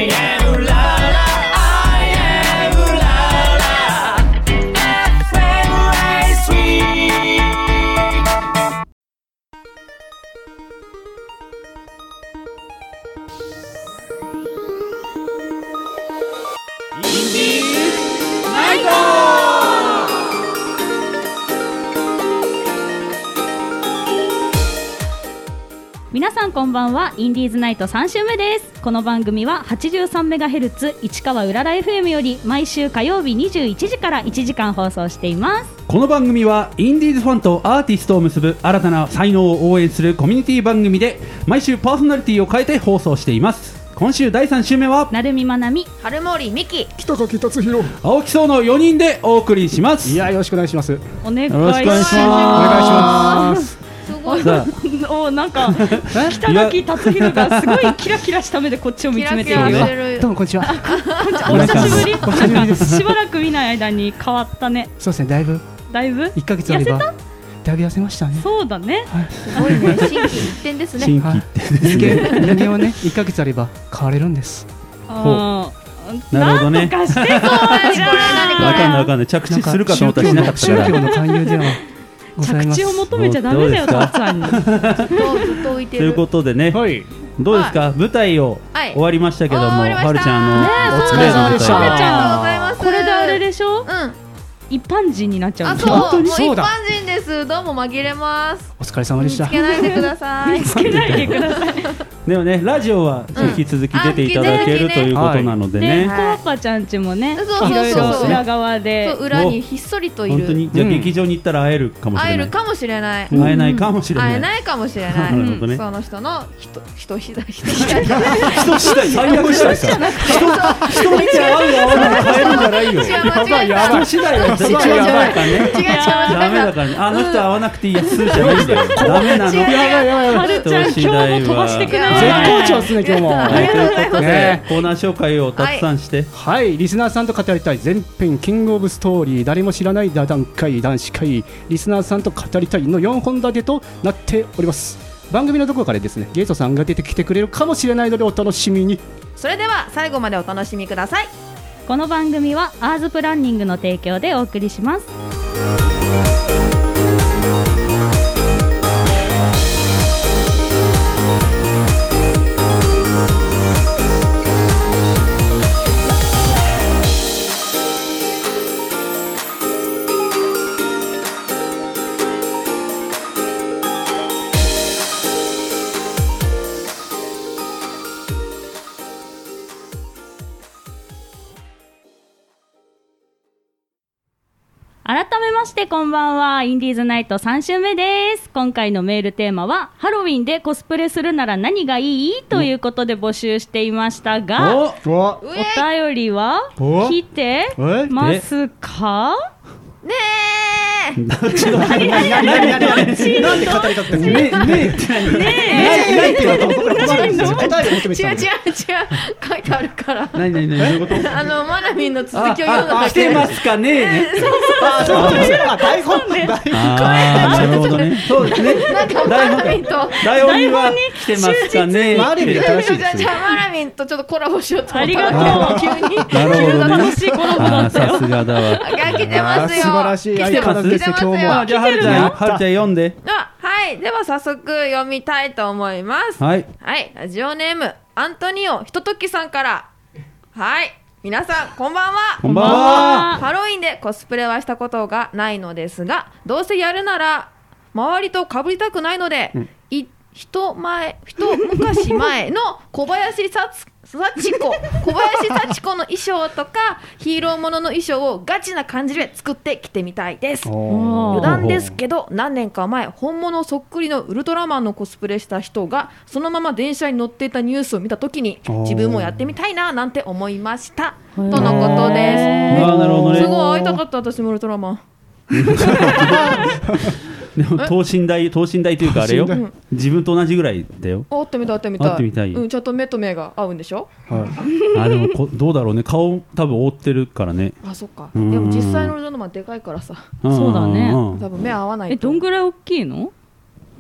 I am la la I am la la FMインディーナイト。 皆さんこんばんは。インディーズナイト3週目です。この番組は 83MHz 市川うらら FM より毎週火曜日21時から1時間放送しています。 この番組はインディーズファンとアーティストを結ぶ新たな才能を応援するコミュニティ番組で、毎週パーソナリティを変えて放送しています。今週第3週目はなるみまなみ、 春森美希、 北垣達弘、 青木荘の4人でお送りします。 いや、よろしくお願いします。 お願いしよろしくお願いしまます。 すごいさおなんか北垣達弘がすごいキラキラした目でこっちを見つめているよ。 どうもこんにちは。 お久しぶり。 お久しぶりです。 しばらく見ない間に変わったね。 そうですね、だいぶ1ヶ月あればだいぶ痩せましたね。 そうだね。 すごいね、心機一転ですね。 新規ってですね。 人間はね、1ヶ月あれば変われるんです。 あーなるほどね。 なんとかしてそうじゃん。 わかんないわかんない。着地するかと思ったらしなかったから。 宗教の勧誘ではございます。 着地を求めちゃダメだよ、 どうたっちゃんに。 ずっと浮いてる。 ということでね、 はい。 どうですか、舞台をはい終わりましたけども、 終わりましたはるちゃんねえお疲れ様でした。 はるちゃんありがとうございます。 これであれでしょ、 うん。 一般人になっちゃうあ、 んそう、もう一そうだ般人です。どうも紛れます。 お疲れ様でしたつ。けないでください。 つけないでください。 でもね、ラジオは引き続き出ていただけるということなのでで、 ね、 コアパちゃんちもね、 そうそうそういろいろ裏側でそう、裏にひっそりといる。 本当に、じゃあ劇場に行ったら会えるかもしれない、 会えるかもしれない。 会えないかもしれない、 会えないかもしれない。 なるほどね、 その人の人次第、人次第。 人次第、最悪したいか人見て会う合わない変えるんじゃないよ、 違う、間違えた。 人次第は一番やばいからね、 違う違うダメだからね、あの人会わなくていいやつじゃないんだよ、ダメなの、 違うはるちゃん今日も飛ばしてくれない。 絶好調ですね、今日も。 はい、ということで、 ねコーナー紹介をたくさんして、 はい、リスナーさんと語りたい全編キングオブストーリー、誰も知らない座談会男子会、リスナーさんと語りたいの4本立てとなっております。番組のどこかでですね、ゲストさんが出てきてくれるかもしれないのでお楽しみに。 それでは最後までお楽しみください。 この番組はアーズプランニングの提供でお送りします。改めましてこんばんは。インディーズナイト3週目です。今回のメールテーマはハロウィンでコスプレするなら何がいいということで募集していましたが、 おわお便りはお来てますか？ ねどっちのなんで語りかけたの？ ねえって何？ないっていうのは僕ら答え求めてたの。 違う書いてあるから何どういうこと？ マナミンの続きを読んだだ来てけ。 ますかねね。 台本なるほどね。そうですね。 なんかマナミンと台本には来てますかね。 ある意味で正しいですじゃあマナミンとちょっとコラボしようと思ありったがとう。 急になるほどね。 楽しいコラボだったよ。 さすがだわ。 来てますよ。 素晴らしい来てます相変わらずですよ今日も。 じゃあはるちゃん読んで。 はい、では早速読みたいと思います。 はい。 はい、ラジオネームアントニオひとときさんから。はい、皆さんこんばんは。 こんばんは。 ハロウィンでコスプレはしたことがないのですが、どうせやるなら周りと被りたくないので、一昔前の小林幸子の衣装とかヒーローものの衣装をガチな感じで作ってきてみたいです。余談ですけど、何年か前本物そっくりのウルトラマンのコスプレした人がそのまま電車に乗っていたニュースを見たときに、自分もやってみたいななんて思いましたとのことです。 なるほどね。 すごい会いたかった、私もウルトラマン。 でも等身大というかあれよ、自分と同じぐらいだよ。 会ってみたい。 会ってみたい。 ちゃんと目と目が合うんでしょ。 あ、でもどうだろうね、顔多分覆ってるからね。 あ、そっか。でも実際のウルトラマンでかいからさ、 そうだね。 多分目合わないと。 どんぐらい大きいの？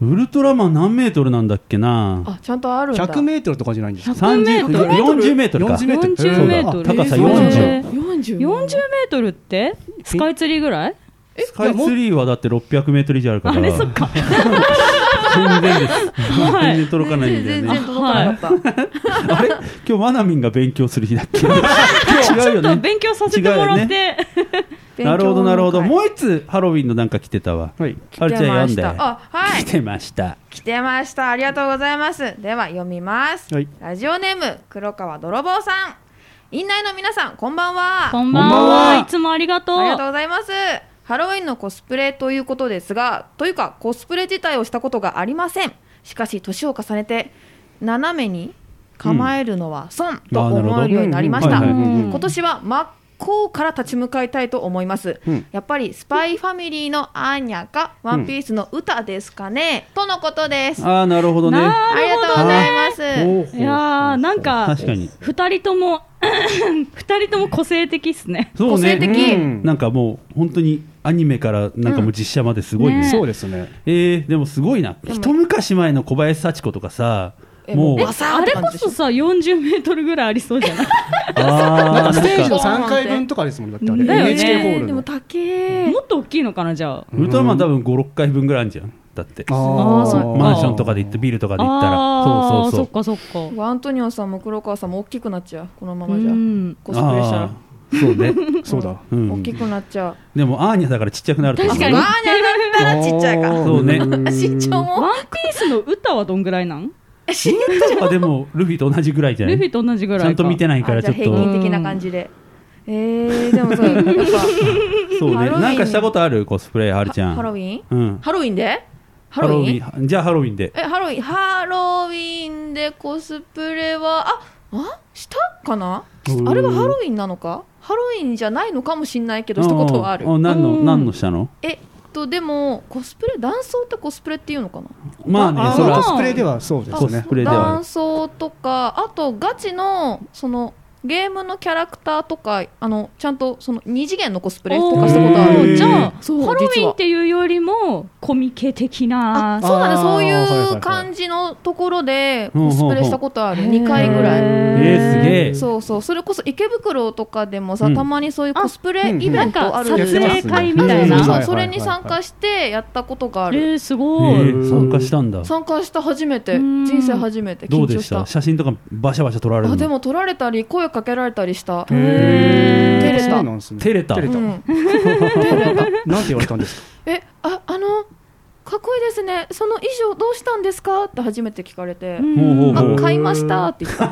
ウルトラマン何メートルなんだっけな。 あ、ちゃんとあるんだ。 100メートルとかじゃないんですか。 30 40メートルか。 40メートル 40メートルそうだ高さ 40 40 40メートルってスカイツリーぐらい？ スカイツリーはだって600メートル以上あるから。 あれそっか。 全然です。 はい全然届かないんだよ全ね。 然届かなかった。 あれ今日マナミンが勉強する日だっけ。違うよちょっとね。 勉強させてもらっ違うよて。 なるほどなるほど。 勉強もう一つハロウィンのなんか来てたわ。 はい。 はるちゃん読んで。 あ、はい来てました。 来てました。ありがとうございます。では読みます。 はい。 ラジオネーム黒川泥棒さん。院内の皆さん、こんばんは。 こんばんこんばんは。 はいつもありがとう。 ありがとうございます。ハロウィンのコスプレということですが、というかコスプレ自体をしたことがありません。しかし年を重ねて斜めに構えるのは損と思えるようになりました。 うんあーなるほど今年は真っ向から立ち向かいたいと思います、 うんやっぱりスパイファミリーのアーニャかワンピースの歌ですかね、とのことです。 ああなるほどね。 なありがとうございます。 ほうほういやーなんか確かに。 二人とも二人とも個性的っすね。 そうね。 個性的うんなんかもう本当にアニメからなんかもう実写まですごいね。 ねそうですね。 でもすごいな。 でも一昔前の小林幸子とかさ、もうバサーあれって感じでしょこそさ40メートルぐらいありそうじゃない？ あーステージのなんか 3回分とかですもんだってあれ。 だよね NHK ホールでもの。 高えもっと大きいのかなじゃあ。 ウルトラマン多分5、6回分ぐらいあるじゃん。だってあーそっかマンションとかで行ってビルとかで行ったら、 あーそうそうそう。 そっかそっか。 アントニオさんも黒川さんも大きくなっちゃう、このままじゃうんコスプレしたらあーそうね。 そうだ。 うん大きくなっちゃう。 でもアーニャだからちっちゃくなると思う。 あ、そうアーニャだったらちっちゃいか。 そうね身長もワンピースの歌はどんぐらいなん？ あでもルフィと同じぐらいじゃない。 ルフィと同じぐらいか。 ちゃんと見てないかあらちょっとじゃあ平均的な感じで。でもそうやっぱそうね。 ハロウィンなんかしたことあるコスプレはるちゃん。 ハロウィン？ うん。 ハロウィンで？ハハロウロウィン？ ィンじゃあハロウィンで。 ハロウィンでコスプレはしたかな？あれはハロウィンなのか？ハロウィンじゃないのかもしれないけどしたことはある。 何のしたの？ でもコスプレ男装ってコスプレっていうのかな？ まあねあそれはコスプレではそうですコスね。 プレでは男装とかあとガチのそのゲームのキャラクターとかちゃんとその2次元のコスプレとかしたことあへーる。 じゃあそうハロウィン実はっていうよりもコミケ的な。 そうだね、 あーそういはいはいはいう感じのところでうんコスプレしたことある、 へー 2回ぐらい。 すげえ。 そうそう、それこそ池袋とかでもさ、 うんたまにそういうコスプレイベなんントあるか撮んですよ。 影会みたいな。 うんそうそれに参加してやったことがある。 すごい。 参加したんだ。 参加した初めて、 うん人生初めてどうでし？ 緊張したた。 写真とかバシャバシャ撮られるの？ でも撮られたり声かけられたりした。 へー照れたそうなんですね。 照れた。 照れた。 うんなんて言われたんですか。 かっこいいですね。その衣装どうしたんですかって初めて聞かれて、 ほうほうほう買いましたって言った。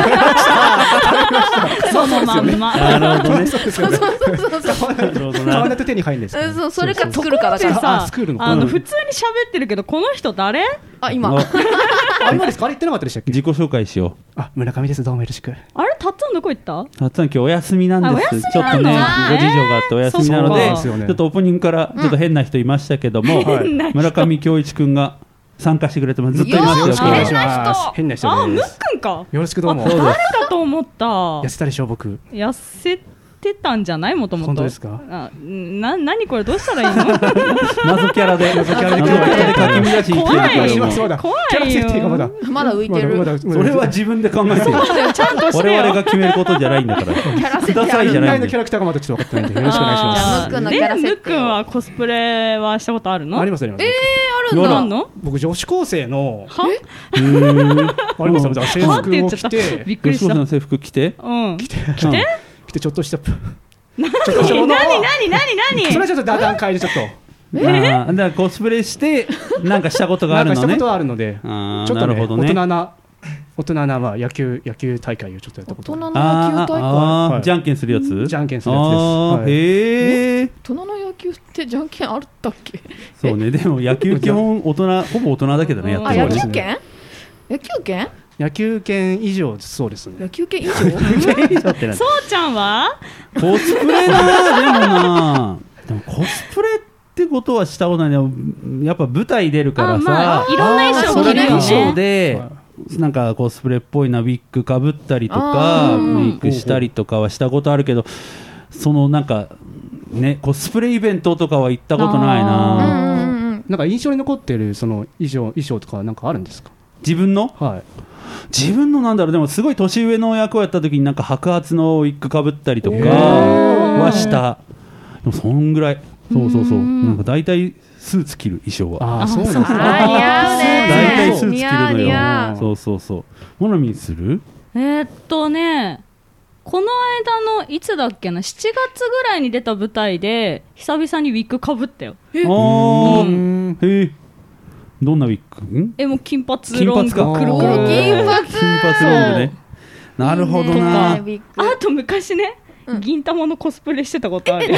そのまんま。 なるほどね。 そうですよね。 なるほど買わな。 ないと手に入るんですか。 そうそれか作るかだから。 でさあ作るのか普通に喋ってるけどこの人誰？ 今ああ今ですか。あれ言ってなかったでしたっけ。 自己紹介しよあ村上です。どうもよろしく。 あれタッツンどこ行った？ う。たっつぁん今日お休みなんあおです。 休みちょっとねなんだご事情があってお休みなので、 そちうかょっとオープニングからちょっと変な人いましたけども、 変な人村上恭一くんが参加してくれてます。ずっといますよ。 よーし今日変な人変な人あ、ムッです。 クンか。 よろしくどうも。 そうです。 誰だと思った。 痩せたでしょう僕。 痩せてたんじゃないもともと。 本当ですか。 何これどうしたらいいの？ 謎キャラでかき乱しに来てるけれども、 そうだ。 怖いよキャラ設定がまだ。 まだ浮いてる。 まだそれは自分で考えてる。 ちゃんとして我よ。 々が決めることじゃないんだから。 キャラ設くだ定ある。 さいじゃないんで前のキャ。ラクターがまだちょっと分かってないんでよろしくお願いします。 じゃあムックンのキャラ設定をムックンはコスプレはしたことあるの？ ありますあります。 あるんだ。 あんの？ 僕女子高生のは？ ありますだから制はって言っちゃった。 服を着てびっくりした。 吉本の制服着て、 うん。 着てちょっとした何ちょっとしたものを何？ それはちょっと段階でちょっとだからコスプレしてなんかしたことがあるのねなんかしたこと。はあるのでちあーょっとねなるほどね。 大人なまあ野球大会をちょっとやったこと大人のあー野球大会。 はいあーじゃんけんするやつ？ じゃんけんするやつですあーはいへえ。 大人の野球ってじゃんけんあったっけ？ そうね。でも野球基本ほぼ大人だけどね。やってる野のねそうです球拳？野球拳？ 野球拳以上そうですね野球拳以上？ だってなそうちゃんは？ コスプレなでもコスプレってことはしたことない。でもやっぱ舞台出るからさ、 いろんな衣装着るよそれで衣装ね。 ではなんかコスプレっぽいなウィッグかぶったりとあかーメイクしたりとかはしたことあるけど、そのなんかねコスプレイベントとかは行ったことないうんな。 うんうん。 なんか印象に残ってるその衣装とかなんかあるんですか？ 自分のなんだろう、でもすごい年上の役をやった時になんか白髪のウィッグかぶったりとかはした。でもそんぐらい。そうなんか大体スーツ着る衣装は。 そうなんですね。 似合うね。 大体スーツ着るの似合よ。そうモナミンする？ この間のいつだっけな、7月ぐらいに出た舞台で久々にウィッグかぶったよ。 どんなウィッグ？ もう金髪ロング、くるくる金髪ロングね。なるほどな。 あと昔ね、銀玉のコスプレしてたことある。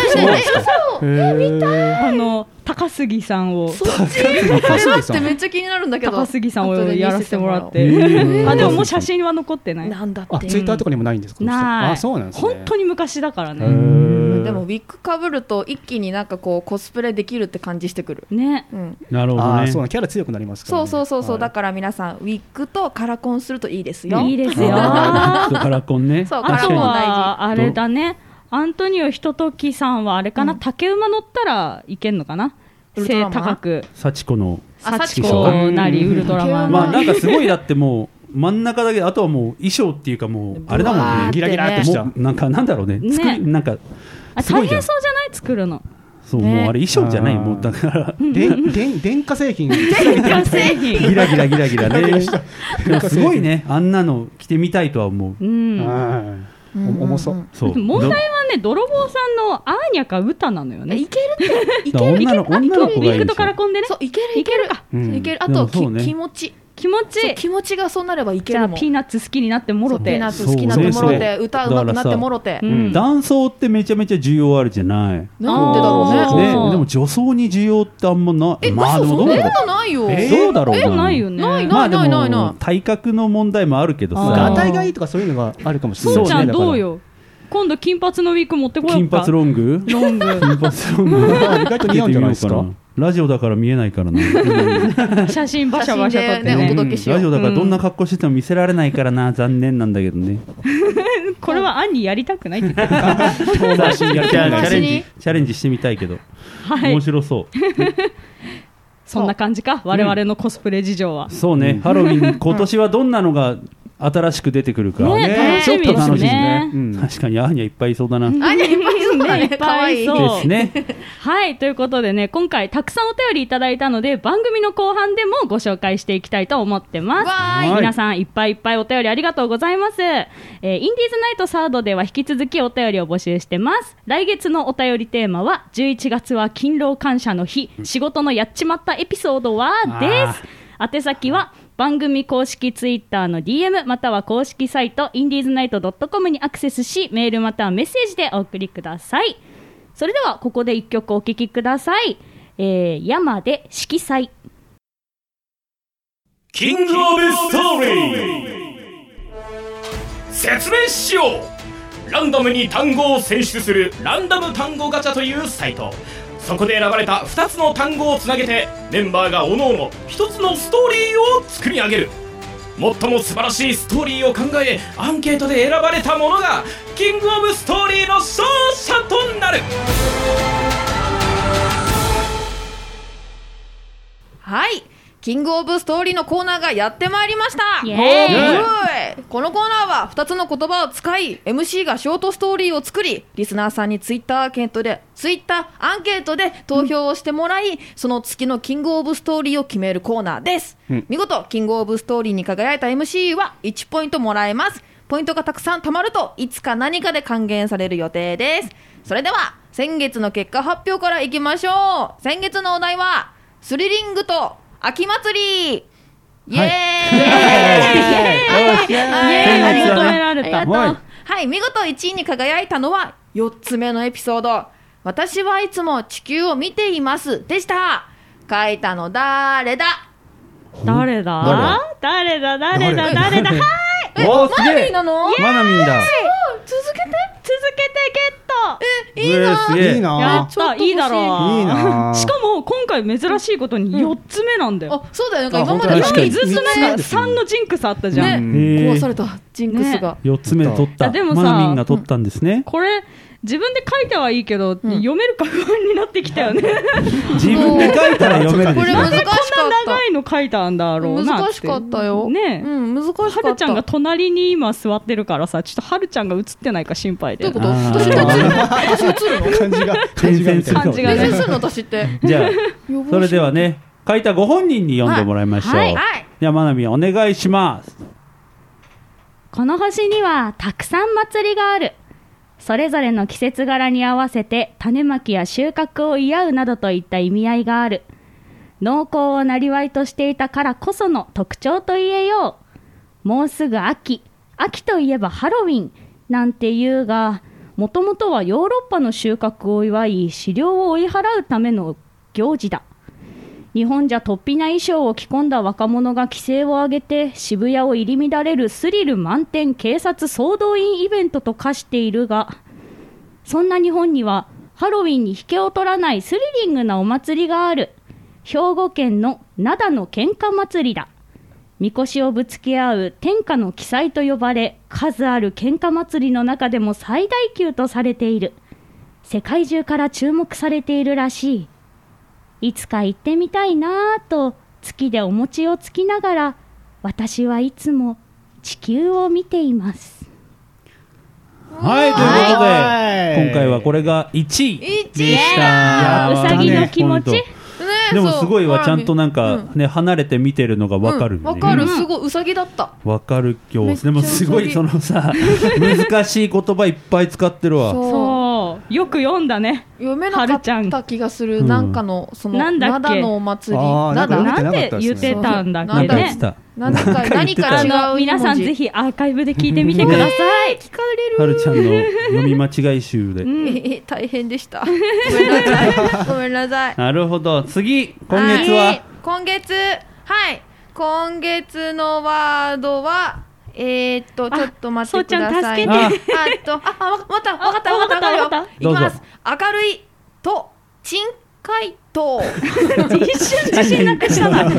高杉さんを。 そっち？ってめっちゃ気になるんだけど。 高杉さんをやらせてもらって。でももう写真は残ってない。 なんだって。 ツイッターとかにもないんですか？ ない。 そうなんですね。 本当に昔だからね。 でもウィッグかぶると一気になんかこうコスプレできるって感じしてくるね。 なるほどね。 そうキャラ強くなりますからね。 そうだから皆さんウィッグとカラコンするといいですよ。 いいですよ。 カラコンね。 そうカラコン大事。 あとはあれだね。アントニオひとときさんはあれかな、竹馬乗ったらいけんのかな。背高く。 幸子の。 幸子なりウルトラマン。 まあなんかすごいだってもう。真ん中だけであとはもう衣装っていうかもうあれだもんね、 ギラギラっとしたなんかなんだろうね、なんか大変そうじゃない、作るの。 そう、もうあれ衣装じゃない、もうだから電化製品ギラギラね。すごいね、あんなの着てみたいとは思う。 重そう。 問題はね、泥棒さんのアーニャか歌なのよね。 いけるっていける。 女の子がいいんですよ。 ウィッグとカラコンでね。 そういける。あと気持ち。気持ちがそうなればいけるもん。 じゃあピーナッツ好きになってもろて、 ピーナッツ好きになってもろて、歌うまくなってもろて。 男装ってめちゃめちゃ需要あるじゃない。 なんでだろうね。 でも女装に需要ってあんまない。 まあでもどうだろう。そんなことないよ。 どうだろうな。 ないよね。 まあでも体格の問題もあるけどさ。 がたいがいいとかそういうのがあるかもしれない。 そうちゃんどうよ。今度金髪のウィッグ持ってこようか。 金髪ロング？金髪ロング。 意外と似合うんじゃないですか。 ラジオだから見えないからな。 写真バシャバシャ撮ってね、 お届けしよう。 ラジオだからどんな格好してても見せられないからな、残念なんだけどね。 これはアンにやりたくないって言ってるか。 チャレンジしてみたいけど、面白そう。 そんな感じか、我々のコスプレ事情は。 そうね、ハロウィン今年はどんなのが新しく出てくるかね、 ちょっと楽しみね。 うん、 確かにアーニャいっぱいいそうだな。 アーニャいっぱいいそうだね。 いっぱいいそうですね。 はい、ということでね、今回たくさんお便りいただいたので、番組の後半でもご紹介していきたいと思ってます。皆さんいっぱいいっぱいお便りありがとうございます。インディーズナイトサードでは引き続きお便りを募集してます。来月のお便りテーマは11月は勤労感謝の日、仕事のやっちまったエピソードはです。宛先は番組公式ツイッターの DM または公式サイト indiesnight.com にアクセスし、メールまたはメッセージでお送りください。それではここで1曲お聴きください。山で色彩。 キングオブストーリー説明しよう。ランダムに単語を選出するランダム単語ガチャというサイト。そこで選ばれた2つの単語をつなげてメンバーがおのおの1つのストーリーを作り上げる。最も素晴らしいストーリーを考えアンケートで選ばれたものがキングオブストーリーの勝者となる。 はい、キングオブストーリーのコーナーがやってまいりました。 イエーイ。 このコーナーは2つの言葉を使い MC がショートストーリーを作り、リスナーさんにツイッターアンケートで投票をしてもらい、その月のキングオブストーリーを決めるコーナーです。見事キングオブストーリーに輝いた MC は1ポイントもらえます。ポイントがたくさん貯まるといつか何かで還元される予定です。それでは先月の結果発表からいきましょう。先月のお題はスリリングと秋祭り。イエーイ、 求められた。 はい、見事1位に輝いたのは4つ目のエピソード、私はいつも地球を見ていますでした。書いたの誰だ。 誰だはい、 おー、すげえ。 なのマナミンだ。 続けてゲット。 いいな。 すげえな。 やった、いいだろう。 いいな。 しかも今回珍しいことに4つ目なんだよ。 あ、そうだよ。なんか今まで確かにずっとなんか3のジンクスあったじゃん。 壊されたジンクスが。 4つ目で取った。 でもさ、 マナミンが取ったんですね。 これ自分で書いてはいいけど、読めるか不安になってきたよね。 自分で書いたら読めるでしょ。 これ難しかった。 こんな長いの書いたんだろうなって。 難しかったよ。 ねうん、難しかった。 はるちゃんが隣に今座ってるからさ、ちょっとはるちゃんが映ってないか心配で。 どういうこと？ あー私映るの？ 感じがみたいな感じが練習するの私って。 じゃあそれではね、書いたご本人に読んでもらいましょう。 はいはい。 じゃあまなみお願いします。 この星にはたくさん祭りがある。それぞれの季節柄に合わせて種まきや収穫を祝うなどといった意味合いがある。農耕をなりわいとしていたからこその特徴と言えよう。もうすぐ秋。秋といえばハロウィンなんて言うが、もともとはヨーロッパの収穫を祝い、飼料を追い払うための行事だ。日本じゃ突飛な衣装を着込んだ若者が規制を上げて渋谷を入り乱れるスリル満点警察総動員イベントと化しているが、そんな日本にはハロウィンに引けを取らないスリリングなお祭りがある。兵庫県の灘の喧嘩祭りだ。みこしをぶつけ合う天下の奇祭と呼ばれ、数ある喧嘩祭りの中でも最大級とされている。世界中から注目されているらしい。いつか行ってみたいなぁと月でお餅をつきながら、私はいつも地球を見ています。 はい、ということで、 はい今回はこれが1位でしうた。 さぎの気持ち、 ねでもすごいわ、ちゃんとなんかね、離れて見てるのがわかるね。 わかる。すごいうさぎだった。 わかる今日。 めっちゃでもすごいそのさ、難しい言葉いっぱい使ってるわ。 そう。 そうよく読んだね。 読めなかった気がする。なんかのそのなんだっけ灘のお祭り。 あーなんか読めてなんなかったですねで言ってたんだっけなんだね。 なんか言ってた。 何か違う皆さんぜひアーカイブで聞いてみてください。 聞かれる。 はるちゃんの読み間違い集で。 大変でした。ごめんなさい。ごめんなさい。 なるほど。次、今月は、 い今月のワードはちょっと待ってくださいね。 そうちわかったわかったよ。いきどうぞます。明るいと珍回答。 一瞬自信なくしたな。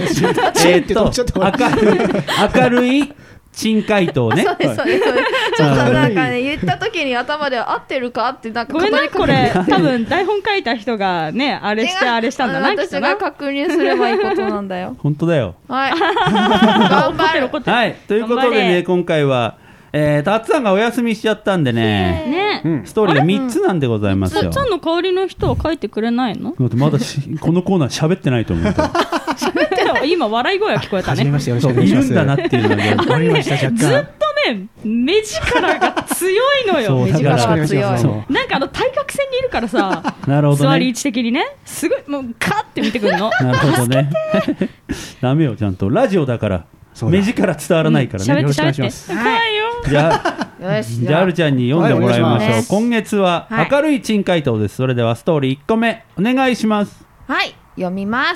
明るい珍回答ね。 そうですそうです。ちょっとなんかね言った時に頭で合ってるかってなんかごめんな、これ多分台本書いた人がね、あれしてあれしたんだな。 私が確認すればいいことなんだよ。 本当だよ。 はい。頑張る。 怒ってる。 はい、ということでね、今回は、たっつぁんがお休みしちゃったんでね、 ね。 ストーリーが3つなんでございますよ。 つんの代わりの人は書いてくれないの？ まだこのコーナー喋ってないと思うから。 喋ってた。今笑い声が聞こえたね。 はじめましてよろしくお願いいします。 るんだなっていうのが。 わかりました。若干ずっとね、目力が強いのよ。 そう目だから力が強い。 そうなんか対角線にいるからさ、 なるほどね座り位置的にね、すごいもうカーって見てくるの。 なるほどね。ダメよ、ちゃんとラジオだから目力伝わらないからね。 喋ってよろしくお願いし喋って。 ます怖いよ。 じゃあ、 よし。 じゃあ、あるちゃんに読んでもらいましょう。 はいお願いします今月ははい明るい珍回答です。それではストーリー1個目お願いします。 はい、読みます。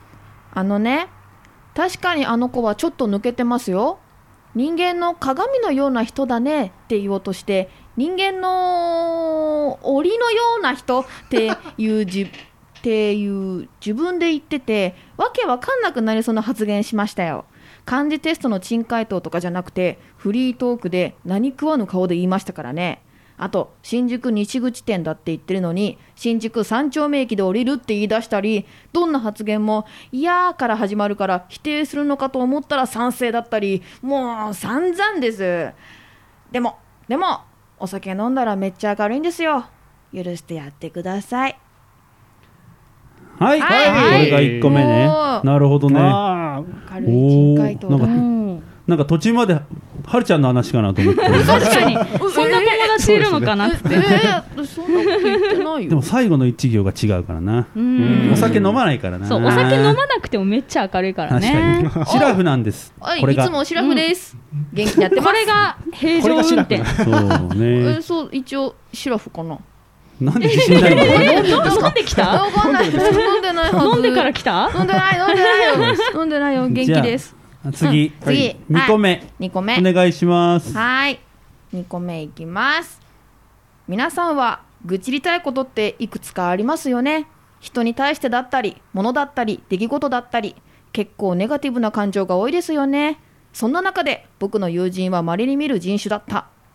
確かにあの子はちょっと抜けてますよ。人間の鏡のような人だねって言おうとして、人間の檻のような人っていう自分で言ってて、わけわかんなくなりそうな発言しましたよ。漢字テストの珍回答とかじゃなくて、フリートークで何食わぬ顔で言いましたからね。あと、新宿西口店だって言ってるのに、新宿三丁目駅で降りるって言い出したり、どんな発言も、いやーから始まるから否定するのかと思ったら賛成だったり、もう散々です。でも、お酒飲んだらめっちゃ明るいんですよ。許してやってください。 はい、 はいこれが1個目ね。 おーなるほどね。 あ明るい珍回答だ。 おーうんなんか途中まではるちゃんの話かなと思って。 確かにそんな友達いるのかなって。 そんなこと言ってないよ。 でも最後の一行が違うからな。 うんお酒飲まないからな。 そう、お酒飲まなくてもめっちゃ明るいから確ね。 かに。シラフなんです。 はい、 これが。 いつもシラフです。元気にやってます。 これが平常運転。 そうね。 そう一応シラフかな。 なんで自信ないの？ 飲んできた？ わかんない。飲んでないはず。 飲んでから来た？ 飲んでないよ。飲んでないよ。元気です。 次、 次 2個目、 2個目。 お願いします。 はい。2個目いきます。皆さんは愚痴りたいことっていくつかありますよね。人に対してだったり、物だったり、出来事だったり、結構ネガティブな感情が多いですよね。そんな中で僕の友人は稀に見る人種だった。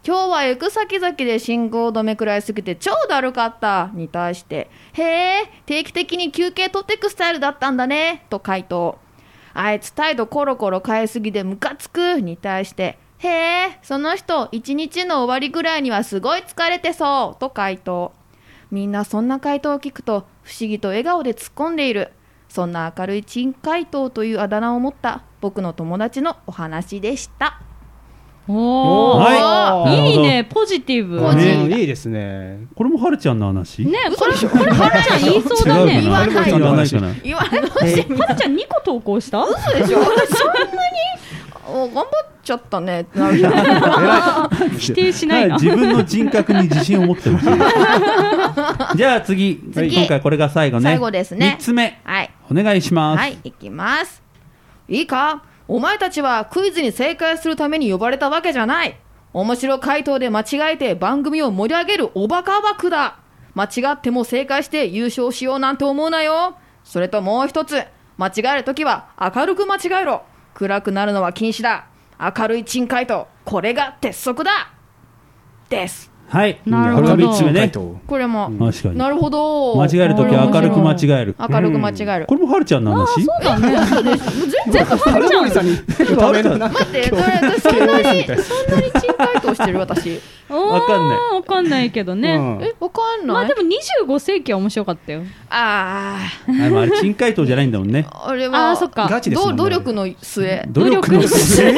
今日は行く先々で信号止めくらいすぎて超だるかったに対して、へえ、定期的に休憩取ってくスタイルだったんだねと回答。あいつ態度コロコロ変えすぎでムカつくに対して、へえ、その人一日の終わりぐらいにはすごい疲れてそうと回答。みんなそんな回答を聞くと不思議と笑顔で突っ込んでいる。そんな明るい珍回答というあだ名を持った僕の友達のお話でした。 おー、 はいいいね、ポジティブ。 いいですね。 これもはるちゃんの話ね、これはるちゃん言いそうだね。 違うかな言わない言わないかな言われましたはるちゃん2個投稿した？ 嘘でしょ。そんなに頑張っちゃったねってなるじゃん。 否定しないな。 自分の人格に自信を持ってますじゃあ次今回これが最後ね。 最後ですね。 3つ目、 はい、 お願いします。 はい、いきます。いいか、お前たちはクイズに正解するために呼ばれたわけじゃない。面白回答で間違えて番組を盛り上げるおバカ枠だ。間違っても正解して優勝しようなんて思うなよ。それともう一つ、間違えるときは明るく間違えろ。暗くなるのは禁止だ。明るい珍回答、これが鉄則だです。 はい、 なるほどこれが3つ目ね。 これも、 確かになるほど。 間違えるときは明るく間違える。 明るく間違える。 これもはるちゃんの話。 そうだね。 全部花森さんにダメだな。 待って、私そんなに珍回答してる私。 わかんないわかんないけどね。 わかんない。 まあでも25世紀は面白かったよ。 あでもあれ珍回答じゃないんだもんね。 あれはそっか。 ガチですもんね。 努力の末。 努力の末。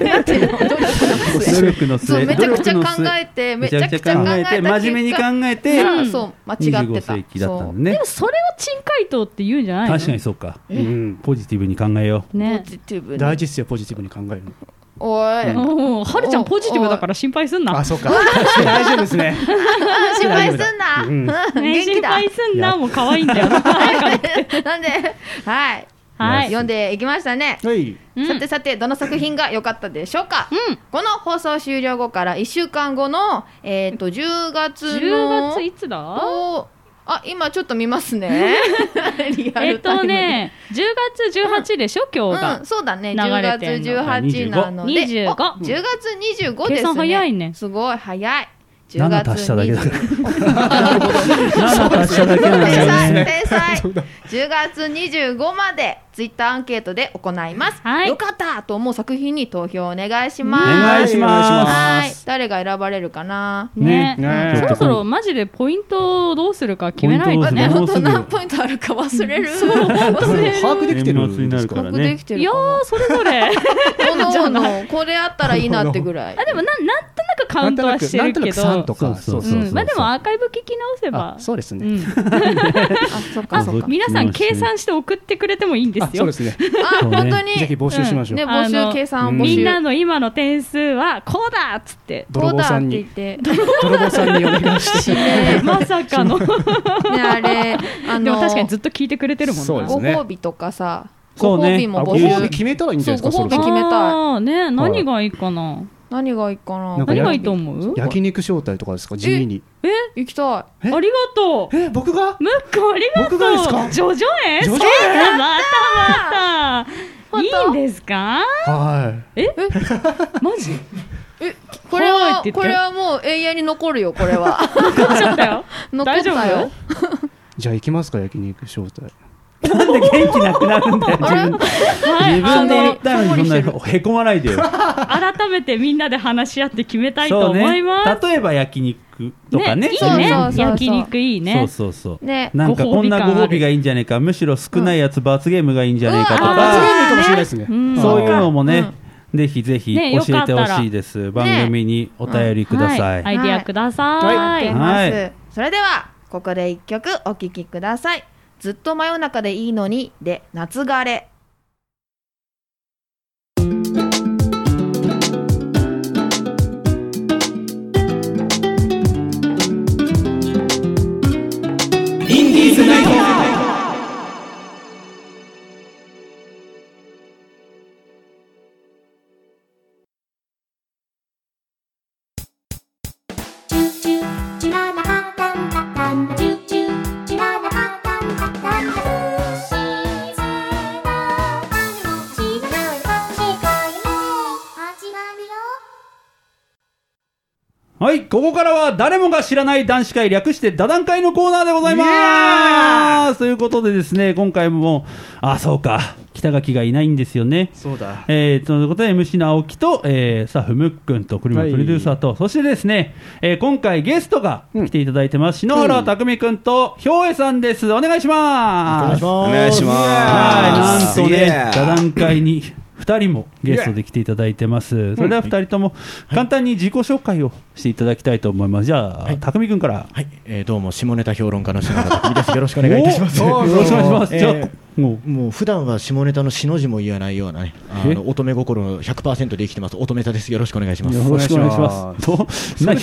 努力のそう末。 めちゃくちゃ考えて、めちゃくちゃ考えて、 真面目に考えて、 そう間違ってた。 25世紀だったのねで。もそれを珍回答って言うんじゃないの？ 確かにそうか。 うん。 ポジティブに考えよう。 ねポ。ジティブに。 大事っすよ、ポジティブに考えるの。 おい。 はるちゃんポジティブだから心配すんな。 あ、そうか。大丈夫ですね。 心配すんな。 うんね元気だ。 心配すんなもう可愛いんだよ。 なんで、はい。 はい。 読んでいきましたね。 はい。 うんさてさて、どの作品が良かったでしょうか。 うん。 この放送終了後から1週間後の、10月の 10月いつだ？ あ、今ちょっと見ますね。リアルタイムでね、10月18でしょ今日が。 そうだね。 流 10 れ月てんの 18なので、 25 お10月25ですね。 計算早いねすごい早い。10 7 月足しただけだから。 7 7足しただけなんだよね。 天才10月25までツイッターアンケートで行います、 はいよかったと思う作品に投票お願いします。 お願いしますはい、誰が選ばれるかな。 ね。 ねそろそろマジでポイントをどうするか決めないとね。 ポイントをどうする何ポイントあるか忘れる。 把忘れる。 握できてる年末になるから把握でね。 いやきてるかーそれぞれ。 な。おのおのこれあったらいいなってぐらい。 あでもなんとなくカウントはしてるけど。 3とか。 そうそうまあでもアーカイブ聞き直せばあ、。そうですね。 うん。 あ、そっかそっか。 皆さん計算して送ってくれてもいいんですよ。 そうですね。 あ、 そうね本当に。 ぜひ募集しましょう。 ね、募集計算募集。 みんなの今の点数はこうだっつって。 泥棒さんにこうだって言って。 泥棒さんにお願いして。 ねまさかの。 ね、あれ、 でも確かにずっと聞いてくれてるもんな。 そうですねご褒美とかさ、 そうねご褒美も募ご褒美集。 決めたらいいんじゃないですか。 そうご褒美そろそろ決めたいあーね、何がいいかな。 何がいいかな。 なんか何がいいと思う？ 焼肉招待とかですか、地味に。 行きたい。 えありがとう。 僕がムックありがとう。 僕がですかジョジョ園？ ジョジョ園そうだまたまた。 本当いいんですか？ はマジ？ これははいって言ってこれはもう永遠に残るよ、これは。 残っちゃったよ。 残った大丈夫よ。 い。じゃあ行きますか、焼肉招待。 なんで元気なくなるんだよ。 はい自分で言ったのにそんなへこまないでよ。 改めてみんなで話し合って決めたいと思そうねいます。。 例えば焼肉とかね。 いいそうねそうそう。 焼肉いいね。 そうそうそう。 ね。 なんかこんなご褒美がいいんじゃねえか、むしろ少ないやつ罰ゲームがいいんじゃねえかとあ罰ゲームいいか、 かもしれないですね。 うんそういうのもね、ぜひぜひね教えてほしいです。番組にお便りくださ。 はいアイディアください。 待ってます、 はいそれではここで一曲お聴きください。ずっと真夜中でいいのにで夏枯れ。 インディーズナイト。 インディーズナイトはい、ここからは誰もが知らない男子会、略してダダン会のコーナーでございます。ということでですね、今回もそうか、北垣がいないんですよね。 そうだ。 ということで MC の青木と、スタッフムックンとクリマプロデューサーと、そしてですね、今回ゲストが来ていただいてます、篠原匠くんとひょうえさんです。お願いします。 お願いします。 はい、なんとね、座談会に2人もゲストで来ていただいてます。それでは2人とも簡単に自己紹介をしていただきたいと思います。じゃあ、匠くんから。 はい、どうも下ネタ評論家の篠原匠です。よろしくお願いいたします。 よろしくお願いします。じゃあもう普段は下ネタのしの字も言わないようなね、乙女心の 100% で生きてます乙女座です。よろしくお願いします。 よろしくお願いします。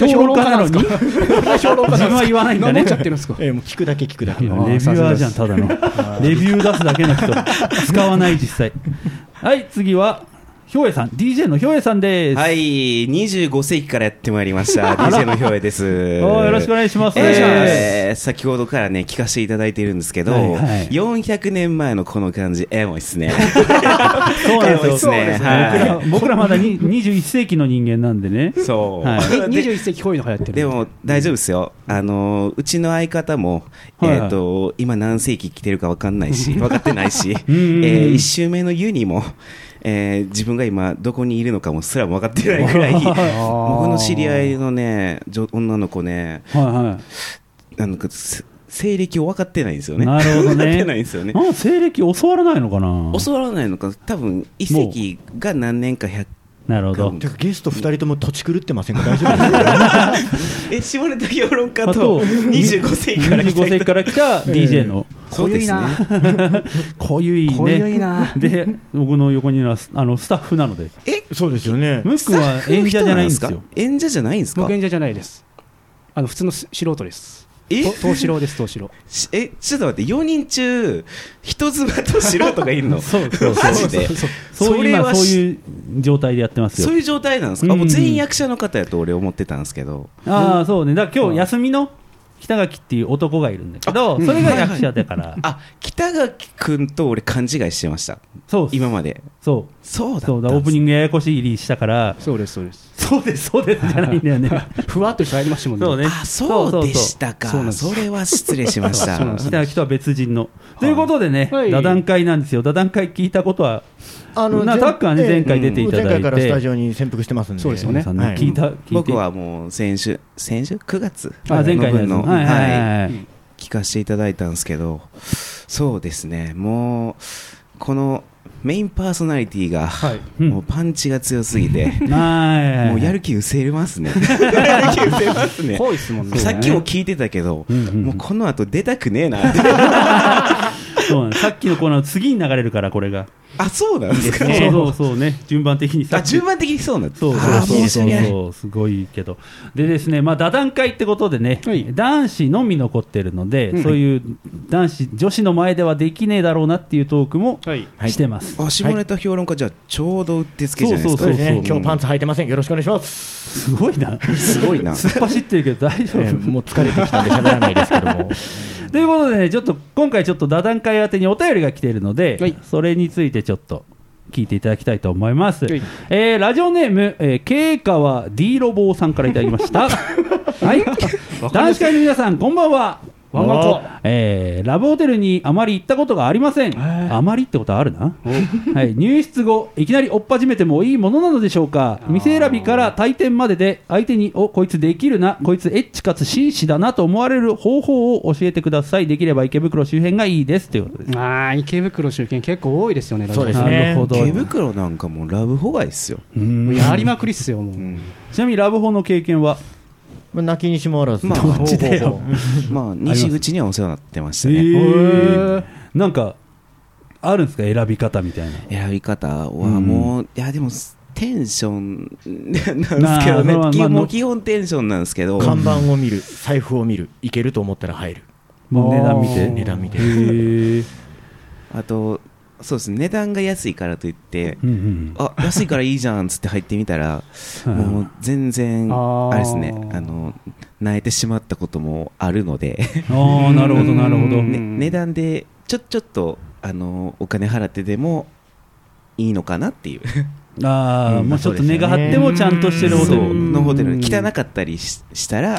評論家なのに自分は言わないんだね。 もう聞くだけ聞くだけ。 レビューアーじゃん、ただのレビュー出すだけの人使わない実際。はい、次はひょうえさん、DJ のひょうえさんです。 はい、25世紀からやってまいりました DJ のひょうえです。 よろしくお願いします。 先ほどからね聞かせていただいているんですけど、400年前のこの感じエモいっすね。 そうなんですよ。僕らまだ21世紀の人間なんでね。 そう。 21世紀こういうの流行ってる。 でも大丈夫ですよ。うちの相方も今何世紀来てるか分かんないし分かってないし、1週目のユニも自分が今どこにいるのかもすらも分かってないくらい僕の知り合いのね女の子ね、西暦を分かってないんですよね。 なるほどね。 分かってないんですよね。 西暦教わらないのかな。 教わらないのか、多分一世紀が何年か100。 なるほど。 ゲスト2人とも土地狂ってませんか。大丈夫ですか。 下ネタ評論家と25世紀から来た DJ の濃ゆいな。 濃ゆいね。で、僕の横にいるのはスタッフなので。 そうですよね。 ムックは演者じゃないんですよ。 演者じゃないんですか。 僕演者じゃないです。普通の素人です。東四郎です。東四郎。 ちょっと待って、4人中人妻と素人がいるの。 そうマジで。 そういう状態でやってますよ。 そういう状態なんですか。もう全員役者の方やと俺思ってたんですけど。 そうね。だから今日休みの北垣っていう男がいるんだけど、それが役者だから。 北垣君と俺勘違いしてました。 そう今まで。 そうだ。オープニングややこしい入りしたから。 そうですじゃないんだよね。 ふわっと入りましたもんね。 そうでしたか。それは失礼しました。 北垣とは別人の。ということでね、座談会なんですよ。座談会聞いたことは。タックはね前回出ていただいて、 前回からスタジオに潜伏してますんで。 そうですよね。 僕はもう先週9月前回の聞かせていただいたんですけど、そうですね。もうこのメインパーソナリティがもうパンチが強すぎて、もうやる気失せますね。 濃いですもんね。 さっきも聞いてたけど、もうこの後出たくねえな。 そうなんです。さっきのコーナー次に流れるからこれが。 そうなんですか。 そうね。順番的にさ。 順番的にそうなんです。 そうすごいけど。でですね、座談会ってことでね、男子のみ残ってるので、そういう女子の前ではできねえだろうなっていうトークもしてます。 下ネタ評論家じゃちょうどうってつけじゃないですか。 今日パンツ履いてません。よろしくお願いします。 すごいな。突っ走ってるけど大丈夫。 もう疲れてきたんで喋らないですけども。 ということでね、今回座談会宛てにお便りが来ているので、それについてちょっと聞いていただきたいと思います。ラジオネーム、慶川 D ロボーさんからいただきました。はい、男子会の皆さんこんばんは。ラブホテルにあまり行ったことがありません。あまりってことはあるな。入室後いきなり追っ始めてもいいものなのでしょうか。店選びから退店までで相手にこいつできるな、こいつエッチかつ紳士だなと思われる方法を教えてください。できれば池袋周辺がいいですということです。 池袋周辺結構多いですよね。 そうですね。 池袋なんかもうラブホ街ですよ。 やりまくりっすよもう。 ちなみにラブホの経験は泣きにしもあらず。 どっちだよ。 西口にはお世話になってましたね。 なんかあるんですか、選び方みたいな。 選び方はもう、いやでもテンションなんですけどね。もう基本テンションなんですけど、 看板を見る、財布を見る、いけると思ったら入る。 もう値段見て。 あとそうですね、値段が安いからといって、安いからいいじゃんっつって入ってみたら、もう全然あれですね、泣いてしまったこともあるので。 なるほどなるほど。 値段でちょっとお金払ってでもいいのかなっていう。 もうちょっと根が張ってもちゃんとしてるホテルのホテル汚かったりしたら、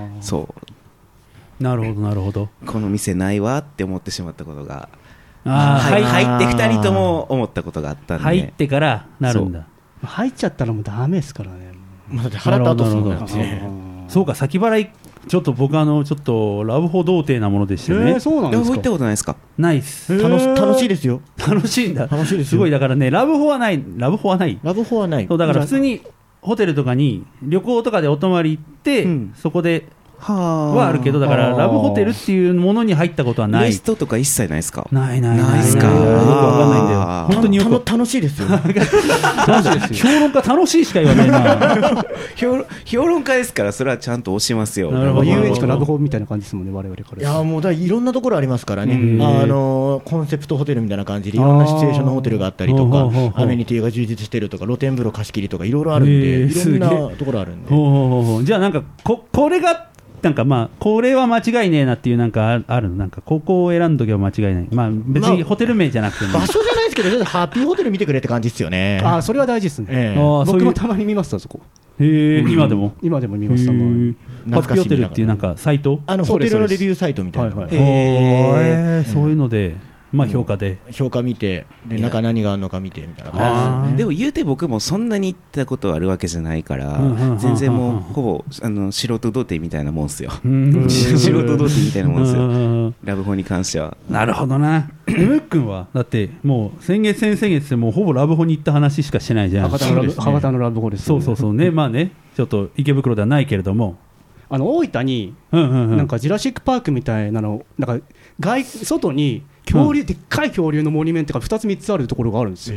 なるほどなるほど、 この店ないわって思ってしまったことが、 入って2人とも思ったことがあったんで、 入ってからなるんだ。 入っちゃったらもうダメですからね。 払った後するんだね。 そうか、先払い、ちょっと僕ちょっとラブホ童貞なものでしてね。 そうなんですか。 ラブホ行ったことないですか？ ないっす。 楽しいですよ。 楽しいんだ。 楽しいですよ。 すごい、だからね、ラブホはない。ラブホはない。そうだから普通にホテルとかに旅行とかでお泊まり行って、そこではあるけど、だからラブホテルっていうものに入ったことはない。 レストとか一切ないですか？ ないっすか？ よくわかんないんだよ。本当によく楽しいですよ。 評論家楽しいしか言わないな。 評論家ですから、それはちゃんと押しますよ。 遊園地とラブホみたいな感じですもんね、我々から。 いやもういろんなところありますからね。コンセプトホテルみたいな感じでいろんなシチュエーションのホテルがあったりとか、アメニティが充実してるとか、露天風呂貸し切りとかいろいろあるんで、いろんなところあるんで。 じゃあなんかこれがなんかこれは間違いねえなっていうなんかあるの、なんかここを選んどけば間違いない、別にホテル名じゃなくても、 場所じゃないですけど、ハッピーホテル見てくれって感じですよね。 それは大事ですね。僕もたまに見ました、そこ。 今でも見ました。 ハッピーホテルっていうなんかサイト、 ホテルのレビューサイトみたいな、 そういうので評価見て、中何があるのか見てみたいな感じでも言うて僕もそんなに行ったことあるわけじゃないから、全然もうほぼ素人童貞みたいなもんですよ。素人童貞みたいなもんですよ、ラブホに関しては。 なるほどな。M 君はだってもう先月でもうほぼラブホに行った話しかしてないじゃん。 博多のラブホです。 そうね。ちょっと池袋ではないけれども、 大分になんかジュラシックパークみたいなの、なんか外にでっかい恐竜のモニュメントが2つ3つあるところがあるんですよ。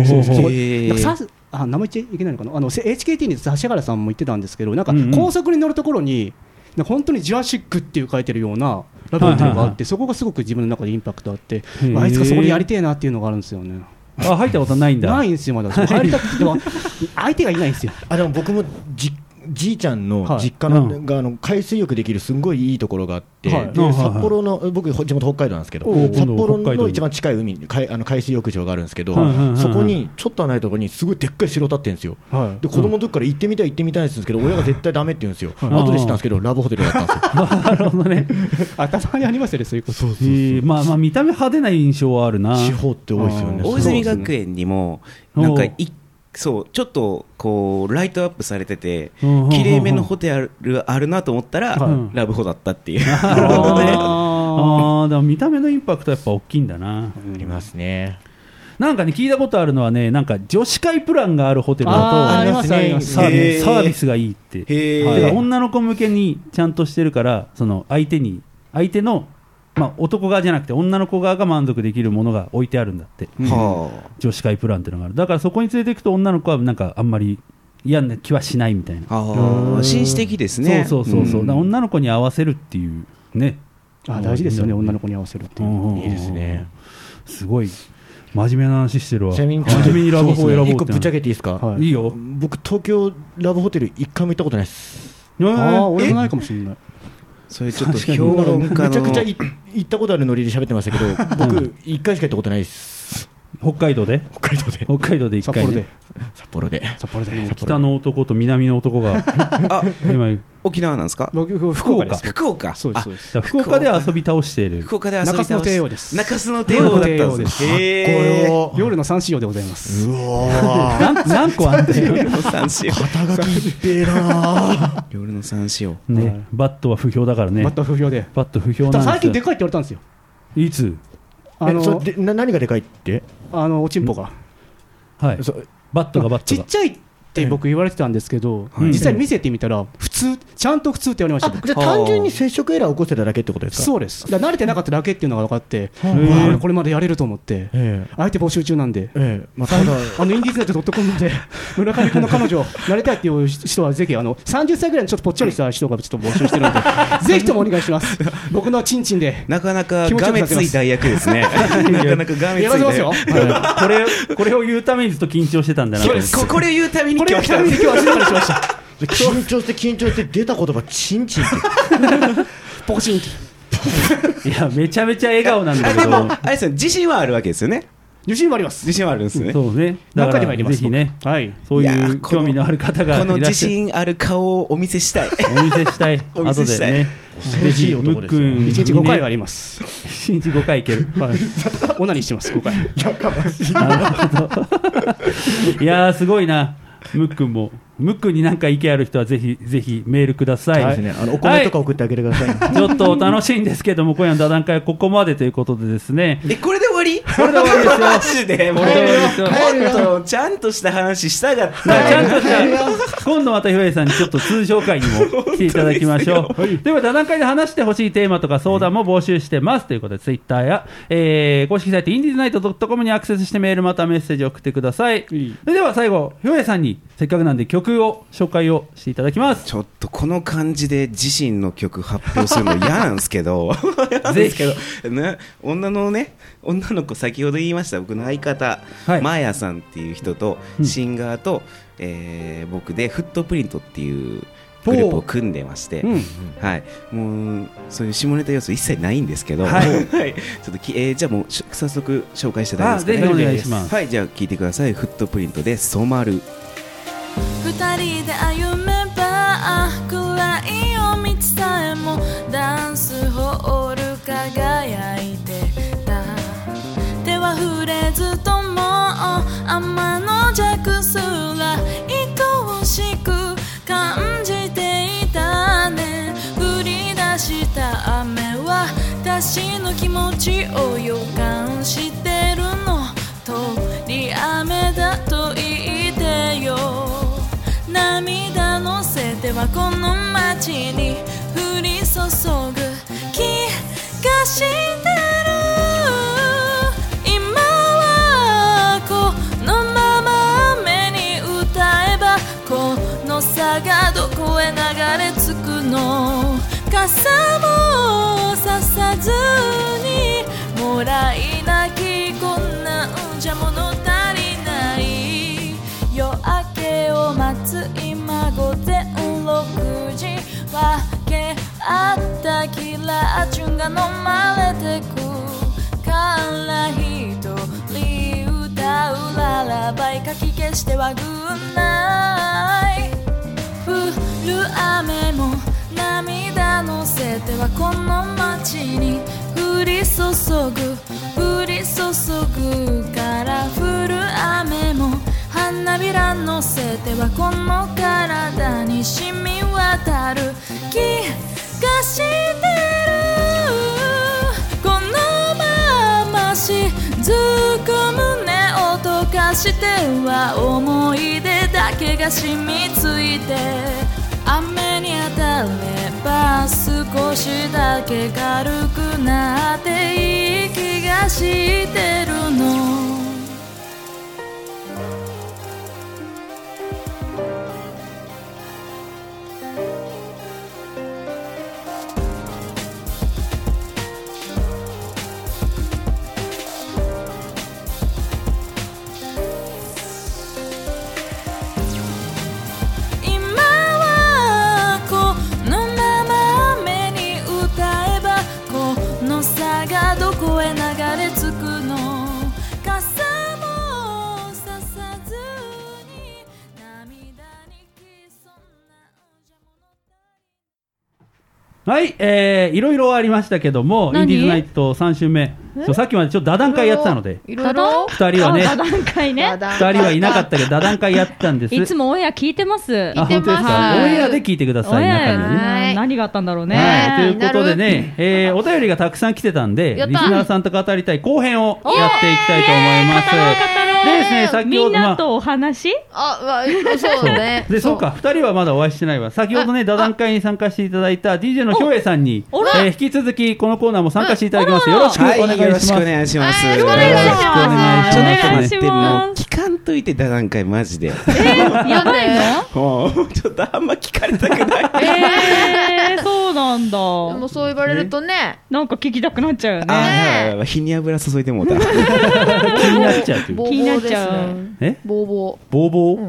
名前言っちゃいけないのかな、HKT に指原さんも言ってたんですけど、なんか高速に乗るところに本当にジュラシックっていう書いてるようなラブホテルがあって、そこがすごく自分の中でインパクトあって、いつかそこでやりてえなっていうのがあるんですよね。 入ったことないんだ。 ないんですよ、まだ。入りたくても相手がいないんですよ。 でも僕もじいちゃんの実家のが海水浴できるすごいいいところがあって、で札幌の、僕地元北海道なんですけど、札幌の一番近い海に海水浴場があるんですけど、そこにちょっと離れたところにすごいでっかい城建ってるんですよ。で子供の時から行ってみたいって言うんですけど、親が絶対ダメって言うんですよ。後で知ったんですけど、ラブホテルだったんですよ。 なるほどね。 頭にありますよね、そういうこと。 見た目派手な印象はあるな。 地方って多いですよね。 大泉学園にもなんかちょっとこうライトアップされてて綺麗めのホテルあるなと思ったらラブホだったっていう。 なるほどね。でも見た目のインパクトやっぱ大きいんだな。 ありますね。 なんかね、聞いたことあるのはね、なんか女子会プランがあるホテルだとサービスがいいって。だから女の子向けにちゃんとしてるから、その相手の男側じゃなくて女の子側が満足できるものが置いてあるんだって、女子会プランっていうのがある。だからそこに連れていくと女の子はなんかあんまり嫌な気はしないみたいな。 紳士的ですね。 そう女の子に合わせるっていうね。 大事ですよね、女の子に合わせるっていう。 いいですね。 すごい真面目な話してるわ。 ちなみに真面目にラブホを選ぼうって。 1個ぶっちゃけていいですか？ いいよ。 僕東京ラブホテル1回も行ったことないです。 俺もないかもしれない。 それちょっと評論家のめちゃくちゃ行ったことあるノリで喋ってましたけど、僕1回しか行ったことないです。 北海道で 1回ね。札幌で北の男と南の男が今沖縄なんですか？ 福岡。 そうです。 福岡で遊び倒している。 福岡で遊び倒して中洲の帝王です。 中洲の帝王だったんです。 夜の三四郎でございます。 うわ何個あんだよ。 夜の三四郎。 肩書きいっぺえな。 夜の三四郎。 ね、バットは不評だからね。 バット不評で。 バット不評なんですよ。 最近でかいって言われたんですよ。 いつ？ 何がでかいって？ おちんぽが。 はい。バットがちっちゃいって僕言われてたんですけど、実際見せてみたらちゃんと普通って言われました。 じゃあ単純に接触エラーを起こしてただけってことですか？ そうです。慣れてなかっただけっていうのが分かって、これまでやれると思って相手募集中なんで、インディーズネット.com で村上君の彼女なりたいっていう人はぜひ30歳ぐらいのちょっとぽっちゃりした人がちょっと募集してるのでぜひともお願いします。僕のチンチンでなかなかがめつい代役ですね。なかなかがめつい代役。 これを言うためにずっと緊張してたんだな。 これを言うために今日今日は静かにしました。 緊張して出た言葉チンチンってポコチンって。 いやめちゃめちゃ笑顔なんだけど、 あれさん自信はあるわけですよね。 自信はあります。 自信はあるんですね。 そうね。だからぜひね、そういう興味のある方がいらっしゃる。 この自信ある顔をお見せしたい。 お見せしたい。 お見せしたい。 ぜひムックン 1日5回あります。 1日5回いける。 オナニーしてます5回。 いやーすごいな。ムックンもムックンに何か意見ある人はぜひぜひメールください。 お米とか送ってあげてください。 ちょっと楽しいんですけども、今夜の座談会はここまでということでですね。 これで終わり？ これで終わりですよ。 マジでもっとちゃんとした話したかった。 ちゃんとした今度またひろえさんにちょっと通常会にも来ていただきましょう。では座談会で話してほしいテーマとか相談も募集してますということで、ツイッターや、公式サイトインディーズナイト .com にアクセスしてメールまたメッセージを送ってください。それでは最後ひろえさんにせっかくなんで曲を紹介をしていただきます。 ちょっとこの感じで自身の曲発表するの嫌なんですけどぜひね、女の子先ほど言いました僕の相方、マーヤさんっていう人と、シンガーと、僕でフットプリントっていうグループを組んでまして、もうそういう下ネタ要素一切ないんですけど、ちょっとじゃあもう早速紹介して大丈夫ですかね。 ぜひお願いします。 はい、じゃあ聞いてください。フットプリントで染まる。 二人で歩めば暗い夜道さえもダンスホール輝いてた。手は触れずとも天の弱すら愛おしく感じていたね。降り出した雨は私の気持ちを予感してるの。通り雨だと言ってよ。涙のせてはこの街に降り注ぐ気がしてる。今はこのまま雨に歌えばこの差がどこへ流れ着くの。傘もささずにもらい泣きこんなんじゃ物足りない。夜明けを待つ今午前6時分け合ったキラーチュンが飲まれてくから一人歌うララバイかき消してはグッナイ。降る雨も涙のせてはこの街に降り注ぐ降り注ぐから降る雨も花びらのせてはこの体に染み渡る気がしてる。このまま静く胸を溶かしては思い出だけが染みついて雨に当たれば少しだけ軽くなっていい気がしてるの。どこへ流れ着くの。傘もささずに涙にきそうな。はい、いろいろありましたけども、インディーズナイト3週目、さっきまでちょっと座談会やってたので、 いろいろ 2人はね、 座談会ね、 2人はいなかったけど座談会やってたんです。 いつもオンエア聞いてます。 聞いてます。本当ですか。オンエアで聞いてください。中にはね。 何があったんだろうね。 ということでね、お便りがたくさん来てたんで、リスナーさんと語りたい後編をやっていきたいと思います。でですね、先ほどみんなとお話、 そうね。 で、そうか、2人はまだお会いしてないわ。先ほどね、座談会に参加していただいた DJ のひょうえさんに、引き続きこのコーナーも参加していただきます。よろしくお願いします。 よろしくお願いします。 よろしくお願いします。 ちょっと待って、もう聞聞かんといて座談会マジで。 やばいの？ちょっとあんま聞かれたくない。 そうなんだ。でもそう言われるとね、 なんか聞きたくなっちゃうよね。 火に油注いでもうた。 気になっちゃうという。 気になっちゃう。 ボーボー。 ボーボー。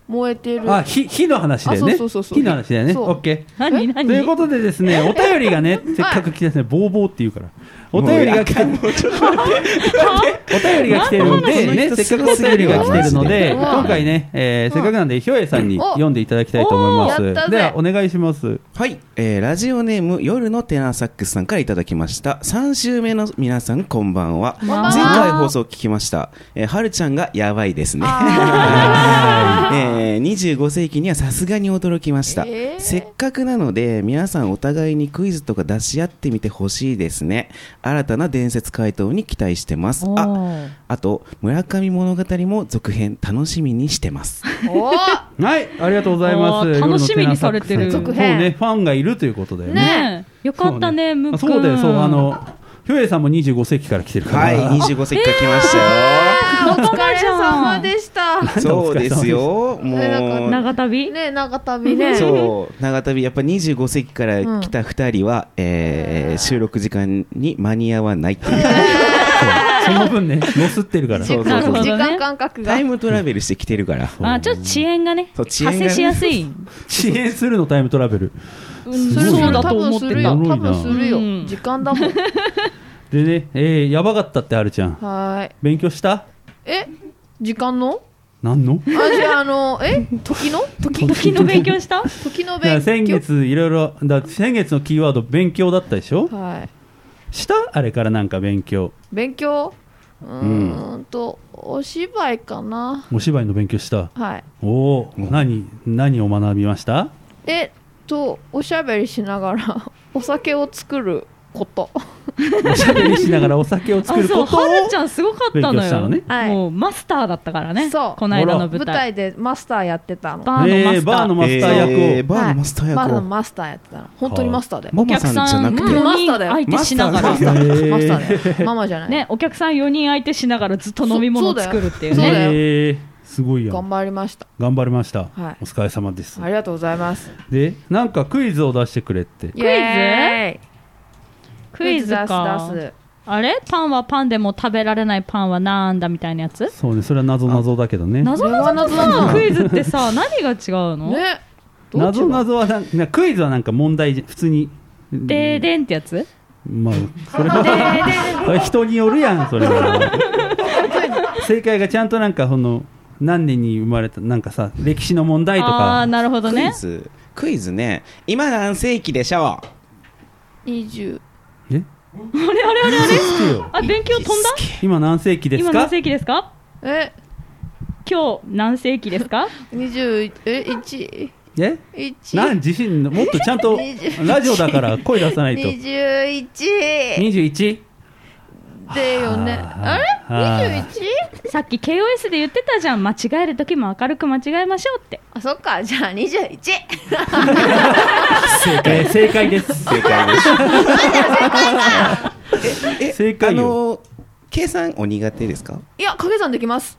燃えてる。 火の話だよね。 そう火の話だよね。オッケー。ということでですね、お便りがね、せっかく来てですね、ボーボーって言うから。お便りが来てる。お便りが来てるんで、ね、せっかくお便りが来てるので、今回ね、せっかくなんで、ひょえさんに読んでいただきたいと思います。では、お願いします。 はい、ラジオネーム、夜のテナーサックスさんからいただきました。3週目の皆さん、こんばんは。前回放送聞きました。はるちゃんがやばいですね。25世紀にはさすがに驚きました。せっかくなので、皆さんお互いにクイズとか出し合ってみてほしいですね。新たな伝説回答に期待してます。あと村上物語も続編楽しみにしてます。 はい、ありがとうございます。 楽しみにされてる続編。そうね、ファンがいるということだよね。 よかったね、ムック。 そうだよ、そう、ひょえさんも25世紀から来てるから。 はい、25世紀から来ましたよ。 お疲れ様でした。 そうですよ。もう長旅ね、長旅ね。 そう、長旅やっぱ25世紀から来た2人は収録時間に間に合わないっていう。 その分ね、のすってるから。 時間感覚がタイムトラベルしてきてるから。 ちょっと遅延がね、発生しやすい。 遅延するのタイムトラベル。 そうだと思ってた。 多分するよ。時間だもん。 でね、やばかったってはるちゃん。 はい。 勉強した？ 時間の？ 何の？ じゃあ時の勉強した？ 時の勉強。 先月いろいろ先月のキーワード勉強だったでしょ？ はい。 したあれからなんか勉強。 お芝居かな。 お芝居の勉強した。 はい。 おお、何を学びました？ おしゃべりしながらお酒を作ること。 おしゃべりしながらお酒を作ることをはるちゃんすごかったのよ。 はい、 もうマスターだったからね。 そう、 この間の舞台でマスターやってたの。 バーのマスター役を。 バーのマスター役を。 バーのマスターやってたの。本当にマスターで。 お客さん4人相手しながら。 マスターで。ママじゃない。 ね、お客さん4人相手しながらずっと飲み物作るっていうね。そうだよ。 すごいや。 頑張りました。 お疲れ様です。 ありがとうございます。 で、なんかクイズを出してくれって。 クイズか。あれ？パンはパンでも食べられないパンはなんだみたいなやつ？ そうね、それは謎だけどね。 謎クイズってさ、何が違うの？ ね。 謎はクイズはなんか問題普通に。 ででんってやつ？ まあそれは人によるやんそれは。正解がちゃんとなんか何年に生まれたなんかさ歴史の問題とか。 なるほどね。 クイズね。今何世紀でしょう ？20。 あれ勉強飛んだ？ 今何世紀ですか？ 今何世紀ですか？今日何世紀ですか ？21。 自信もっとちゃんとラジオだから声出さないと。21 だよね。あれ 21？ さっき KOS で言ってたじゃん。間違える時も明るく間違えましょうって。 そっか、じゃあ21。 正解です。正解よ。 計算お苦手ですか？ いや、掛け算できます。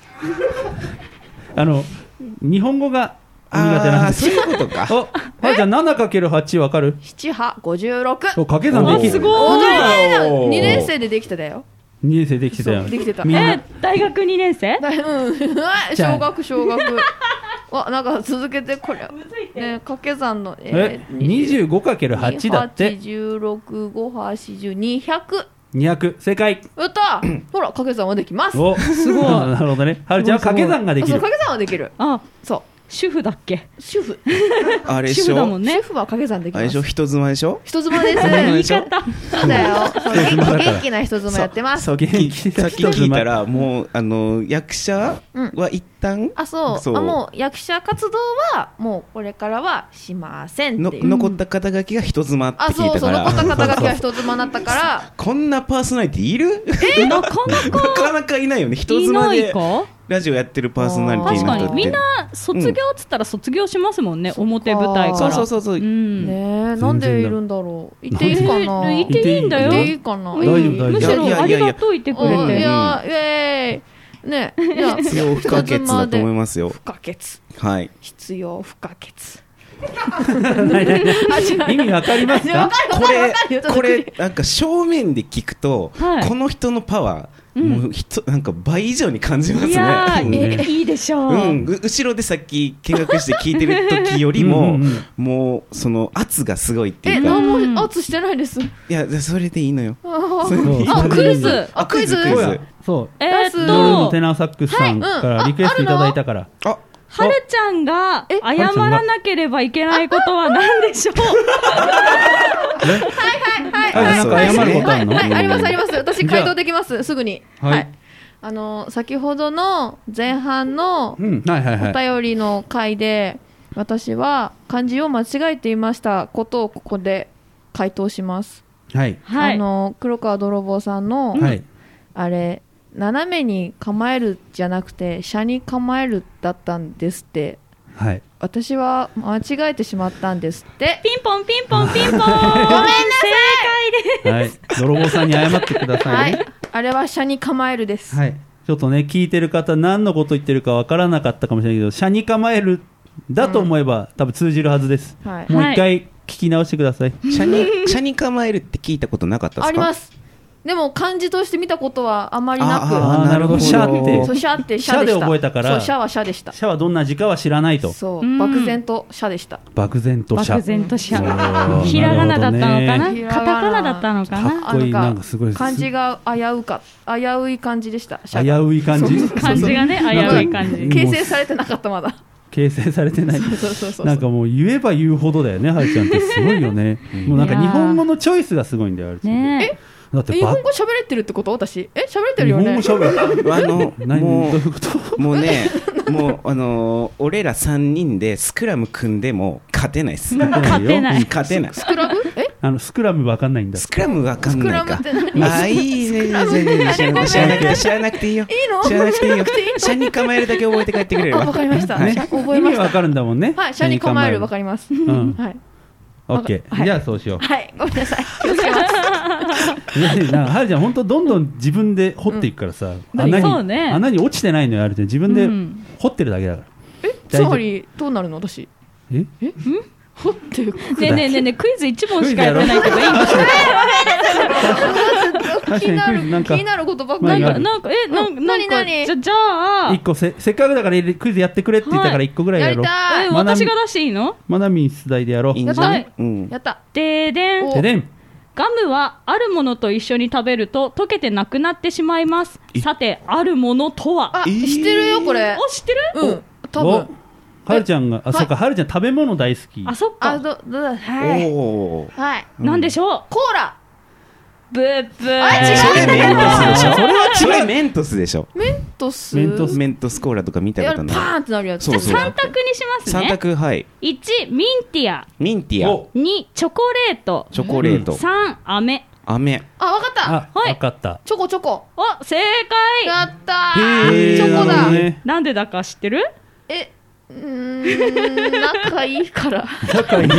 日本語が苦手なんです。 そういうことか。 じゃあ 7×8 わかる ？7、8、56。 掛け算できる。 すごい。 2年生でできてたよ。 2年生できてたよ。 できてた。 大学2年生？ 小学。なんか続けてこれ。ね、掛け算の。 25×8 だって。 16、5、8、200。 200正解。 やったほら掛け算はできます。 すごい。なるほどね。はるちゃんは掛け算ができる。 掛け算はできる。そう。 主婦だっけ？ 主婦。 あれでしょ？ 主婦だもんね。 主婦は掛け算できます。 あれでしょ？人妻でしょ？ 人妻です。 言い方。 そうだよ。元気な人妻やってます。 さっき聞いたらもう役者は一旦もう役者活動はもうこれからはしませんっていう。 残った肩書きが人妻って聞いたから。 残った肩書きが人妻だったから。 こんなパーソナリティいる？ なかなかいないよね。人妻でラジオやってるパーソナリティの人って。 確かにみんな卒業っつったら卒業しますもんね。表舞台から。 そう。 ね、なんでいるんだろう。言っていいかな。 言っていいんだよ。 言っていいかな。 むしろありがとう言ってくれて。 いやね、 必要不可欠だと思いますよ。 不可欠。 はい。 必要不可欠。 意味わかりますか？ これなんか正面で聞くと、 はいこの人のパワー、もうなんか倍以上に感じますね。 いやー、 うんいいでしょう、 後ろでさっき見学して聞いてる時よりももうその圧がすごいっていうか、 何も圧してないです。 いやそれでいいのよ。 クイズクイズそう夜のテナーサックスさんからリクエストいただいたから、 はるちゃんが謝らなければいけないことは何でしょう？ なんか謝ることあるの？ はい、ありますあります。私回答できます。すぐに。 はいはい。先ほどの前半のお便りの回で、私は漢字を間違えていましたことをここで回答します。 はい。 黒川泥棒さんの、あれ斜めに構えるじゃなくて斜に構えるだったんですって。 はい。 私は間違えてしまったんですって。 ピンポンピンポンピンポン。ごめんなさい。正解です。 はい。泥棒さんに謝ってくださいね。 はい。あれは斜に構えるです。 はい。ちょっとね、聞いてる方何のこと言ってるかわからなかったかもしれないけど、斜に構えるだと思えば、多分通じるはずです。 はい。 もう一回聞き直してください。 斜に構えるって聞いたことなかったですか？ あります。でも漢字として見たことはあまりなく。 なるほど。シャってそうシャってシャで覚えたから。 そうシャはシャでした。 シャはどんな字かは知らないと。 そう漠然とシャでした。 漠然とシャ。 漠然とシャ。ひらがなだったのかな？カタカナだったのかな？ かっこいい。なんかすごい。 漢字が危うい感じでした。 危うい感じ。 漢字がね危うい感じ。 形成されてなかったまだ。 形成されてない。なんかもう言えば言うほどだよね、はるちゃんってすごいよね。もうなんか日本語のチョイスがすごいんだよ、はるちゃん。 だって日本語喋れてるってこと？私喋れてるよね。 日本語喋る。 もうね、もう俺ら3人でスクラム組んでも勝てないっす。 勝てない。 勝てない。 スクラム？ スクラムわかんないんだ。 スクラムわかんないか。 いい知らなくていいよ。 いいの？ 知らなくていいよ。斜に構えるだけ覚えて帰ってくれるわ。 わかりました。覚えました。 意味わかるんだもんね。 はい、斜に構えるわかります。はい。 オッケー。じゃあそうしよう。 はい、ごめんなさい。気をつけます。 はるちゃん本当どんどん自分で掘っていくからさ、穴に落ちてないのよ、はるちゃん自分で掘ってるだけだから。 つまりどうなるの私？掘ってる。 ねえクイズ1問しかやってないけどいいの？ 気になることばっかり。 なんかじゃあ 1個せっかくだからクイズやってくれって言ったから1個ぐらいやろう。 私が出していいの？ まなみん出題でやろう。 やった。 ででん。ガムはあるものと一緒に食べると溶けてなくなってしまいます。さてあるものとは？ 知ってるよこれ。 知ってる？ うん。多分。 はるちゃんがそっか、はるちゃん食べ物大好き。 そっか。 はい。 なんでしょう？ コーラ。 ブーブー。 それメントスでしょ。 メントスメントスコーラとか見たことない。 パーンってなるやつ。 じゃあ3択にしますね。 3択。はい。 1ミンティア。2チョコレート。3飴。 わかった。 わかった。 チョコ。 正解。 やったー。チョコだ。 なんでだか知ってる？ 仲いいから。 仲いいから。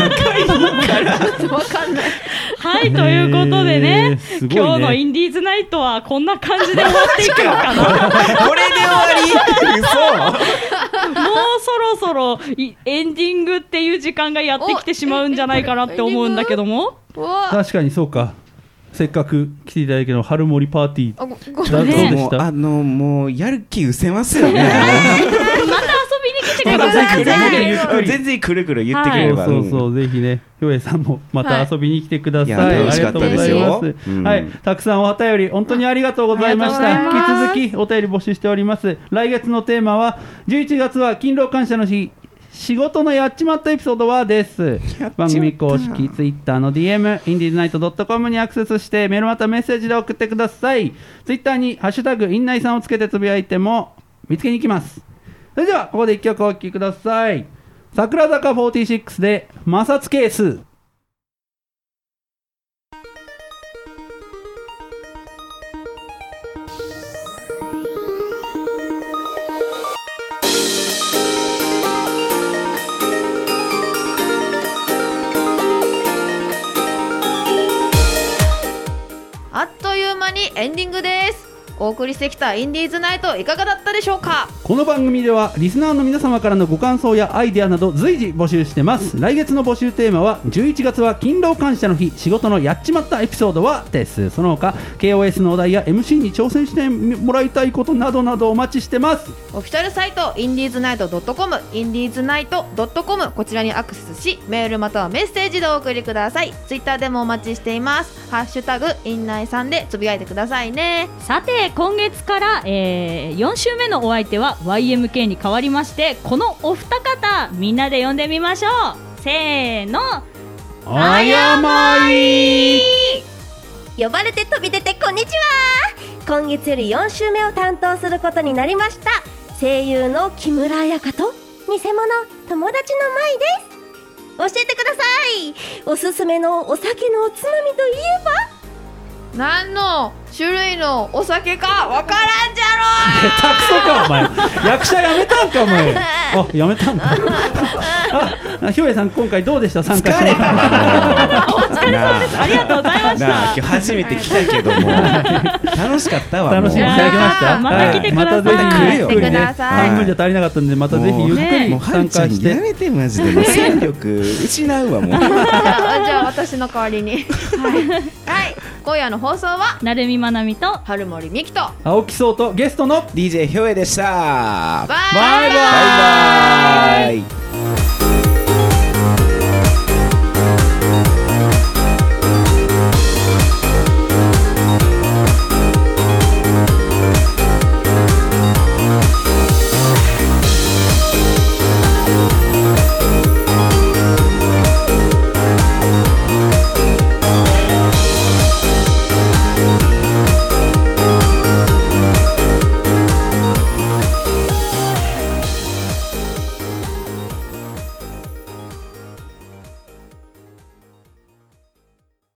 わかんない。 はい、ということでね、今日のインディーズナイトはこんな感じで終わっていくのかな。 これで終わり？嘘。 もうそろそろエンディングっていう時間がやってきてしまうんじゃないかなって思うんだけども。 確かにそうか。せっかく来ていただいたけど春森パーティーどうでした？ もうやる気失せますよね。 また遊びに来てください。 全然くるくる言ってくれれば。 そうぜひね、ひょえさんもまた遊びに来てください。 楽しかったですよ。 はい、たくさんお便り本当にありがとうございました。引き続きお便り募集しております。来月のテーマは11月は勤労感謝の日。仕事のやっちまったエピソードはです。番組公式ツイッターの DM indiesnight.com にアクセスしてメールまたメッセージで送ってください。ツイッターにハッシュタグインナイさんをつけてつぶやいても見つけに行きます。それではここで1曲お聴きください。桜坂46で摩擦係数。 あっという間にエンディングです。 お送りしてきたインディーズナイトいかがだったでしょうか。 この番組ではリスナーの皆様からのご感想やアイデアなど随時募集してます。来月の募集テーマは11月は勤労感謝の日、仕事のやっちまったエピソードはです。その他 KOS のお題や MC に挑戦してもらいたいことなどなどお待ちしてます。 オフィシャルサイトインディーズナイト .com インディーズナイト .com こちらにアクセスしメールまたはメッセージでお送りください。ツイッターでもお待ちしています。ハッシュタグインナイさんでつぶやいてくださいね。 さて今月から、4週目のお相手は YMK に変わりまして、このお二方みんなで呼んでみましょう。せーの、 あやまい。 呼ばれて飛び出てこんにちは。今月より4週目を担当することになりました声優の木村彩香と偽物友達の舞です。教えてください。おすすめのお酒のおつまみといえば何の種類のお酒かわからんじゃ下手くそかお前。役者やめたんかお前。あ、やめたんだ。あ、ひょうえさん今回どうでした？参加して。 お疲れ様です。ありがとうございました。 今日初めて来たけども楽しかったわ。 楽しんでいただきました。 また来てください。 またぜひゆっくりね。 来てください。 半分じゃ足りなかったんでまたぜひゆっくり参加して。 やめてマジで。もう戦力失うわもう。じゃあ私の代わりに。はい。今夜の放送はなるみまなみと春森美希と青木壮とゲストの DJ ひょうえでした。 バイバイ。 バイバイ。